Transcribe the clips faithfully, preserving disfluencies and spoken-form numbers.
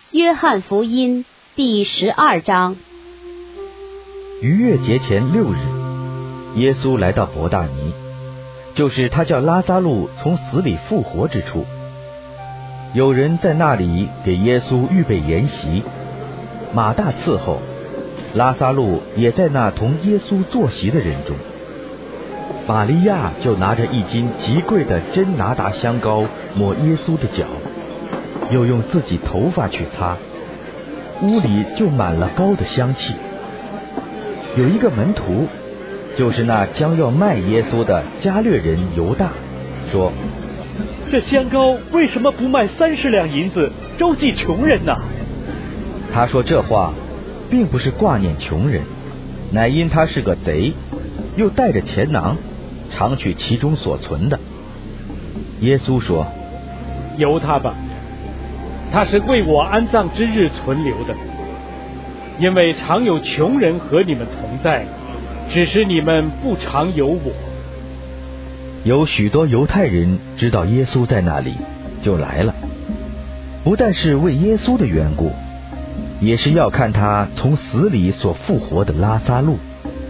约翰福音第十二章。 逾越节前六日，耶稣来到伯大尼，就是他叫拉撒路从死里复活之处。有人在那里给耶稣预备筵席，马大伺候，拉撒路也在那同耶稣坐席的人中。玛利亚就拿着一斤极贵的真拿达香膏抹耶稣的脚，又用自己头发去擦，屋里就满了膏的香气。有一个门徒，就是那将要卖耶稣的加略人犹大，说： 这香膏为什么不卖三十两银子周济穷人呢？ 他说这话并不是挂念穷人，乃因他是个贼，又带着钱囊，常取其中所存的。耶稣说： 由他吧，他是为我安葬之日存留的，因为常有穷人和你们同在，只是你们不常有我。 有许多犹太人知道耶稣在那里，就来了，不但是为耶稣的缘故，也是要看他从死里所复活的拉撒路。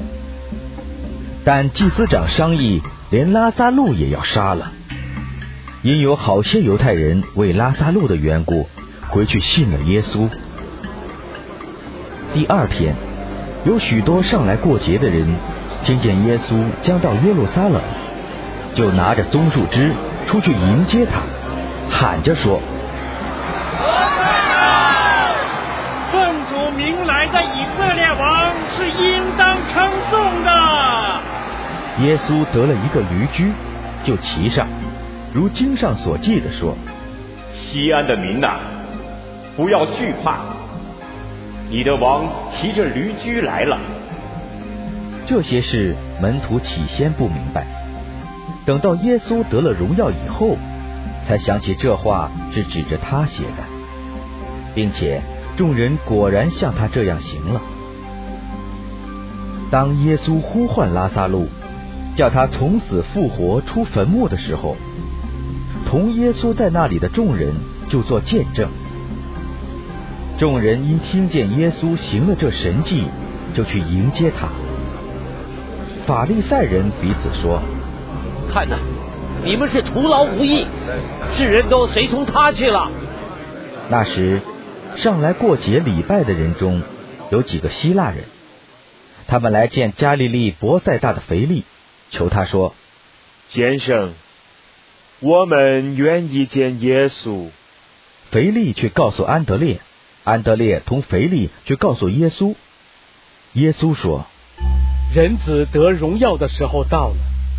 但祭司长商议，连拉撒路也要杀了，因有好些犹太人为拉撒路的缘故回去信了耶稣。第二天，有许多上来过节的人听见耶稣将到耶路撒冷，就拿着棕树枝出去迎接他，喊着说： 奉主名来的以色列王是应当称颂的。 耶稣得了一个驴驹，就骑上，如经上所记的说： 西安的民哪，不要惧怕，你的王骑着驴驹来了。 这些事门徒起先不明白，等到耶稣得了荣耀以后，才想起这话是指着他写的，并且众人果然像他这样行了。当耶稣呼唤拉撒路，叫他从死复活出坟墓的时候，同耶稣在那里的众人就做见证。众人因听见耶稣行了这神迹，就去迎接他。法利赛人彼此说： 看哪，你们是徒劳无益，世人都随从他去了。 那时上来过节礼拜的人中有几个希腊人，他们来见加利利伯赛大的腓力，求他说： 先生，我们愿意见耶稣。 腓力去告诉安德烈，安德烈同腓力去告诉耶稣。耶稣说： 人子得荣耀的时候到了。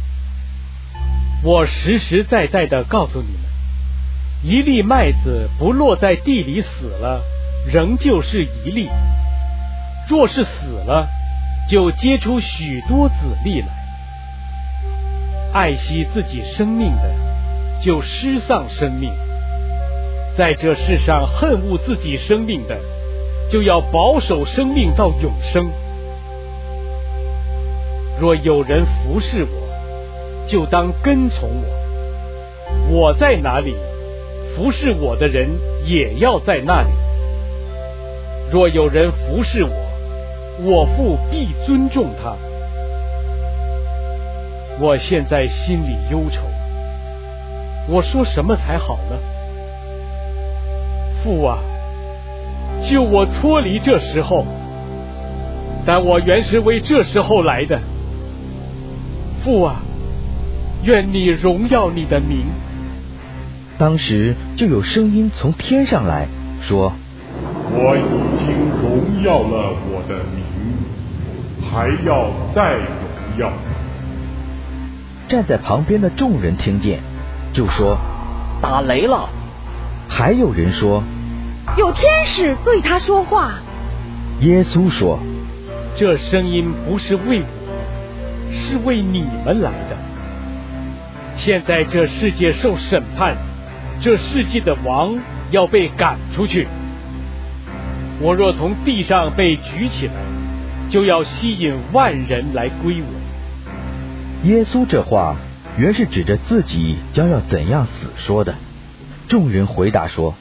我实实在在的告诉你们，一粒麦子不落在地里死了，仍旧是一粒；若是死了，就结出许多子粒来。爱惜自己生命的，就失丧生命；在这世上恨恶自己生命的，就要保守生命到永生。若有人服侍我，就当跟从我，我在哪里，服侍我的人也要在那里。若有人服侍我，我父必尊重他。我现在心里忧愁，我说什么才好呢？父啊，救我脱离这时候，但我原是为这时候来的。父啊，愿你荣耀你的名。 当时就有声音从天上来说： 我已经荣耀了我的名，还要再荣耀。 站在旁边的众人听见，就说： 打雷了。 还有人说： 有天使对他说话。 耶稣说： 这声音不是为我，是为你们来的。现在这世界受审判，这世界的王要被赶出去。我若从地上被举起来，就要吸引万人来归我。 耶稣这话原是指着自己将要怎样死说的。众人回答说：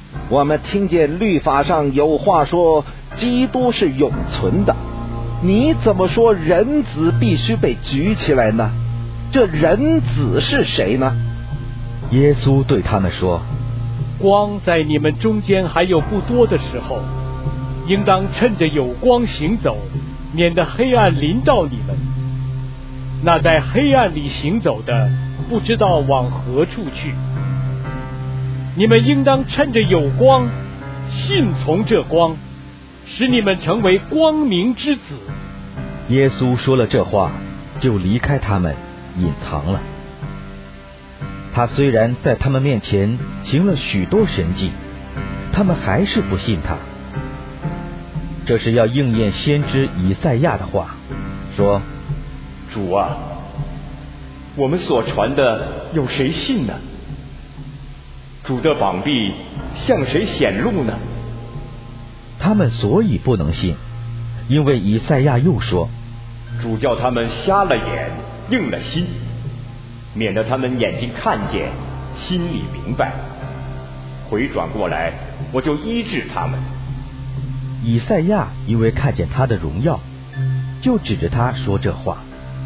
我们听见律法上有话说基督是永存的，你怎么说人子必须被举起来呢？这人子是谁呢？ 耶稣对他们说， 光在你们中间还有不多的时候，应当趁着有光行走，免得黑暗临到你们。那在黑暗里行走的，不知道往何处去。你们应当趁着有光，信从这光，使你们成为光明之子。 耶稣说了这话，就离开他们，隐藏了。他虽然在他们面前行了许多神迹，他们还是不信他。这是要应验先知以赛亚的话，说， 主啊，我们所传的有谁信呢？主的膀臂向谁显露呢？ 他们所以不能信，因为以赛亚又说， 主叫他们瞎了眼，硬了心，免得他们眼睛看见，心里明白，回转过来，我就医治他们。 以赛亚因为看见他的荣耀，就指着他说这话。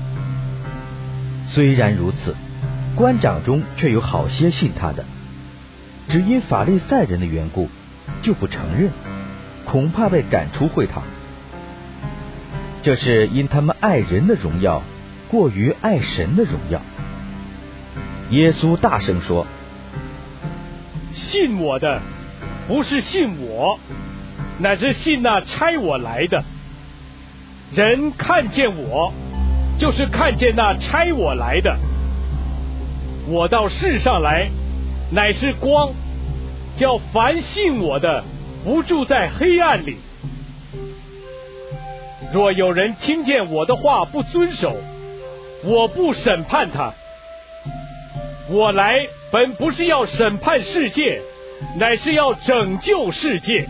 虽然如此，官长中却有好些信他的，只因法利赛人的缘故，就不承认，恐怕被赶出会堂。这是因他们爱人的荣耀过于爱神的荣耀。耶稣大声说， 信我的不是信我，乃是信那差我来的。人看见我，就是看见那差我来的。我到世上来，乃是光，叫凡信我的不住在黑暗里。若有人听见我的话不遵守，我不审判他。我来本不是要审判世界，乃是要拯救世界。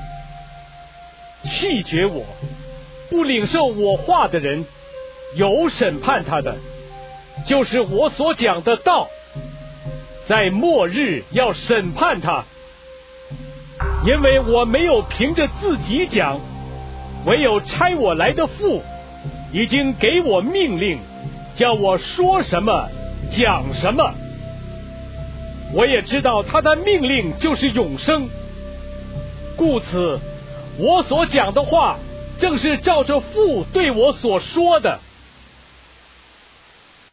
弃绝我不领受我话的人，有审判他的，就是我所讲的道，在末日要审判他。因为我没有凭着自己讲，唯有差我来的父已经给我命令，叫我说什么讲什么。我也知道他的命令就是永生，故此我所讲的话正是照着父对我所说的。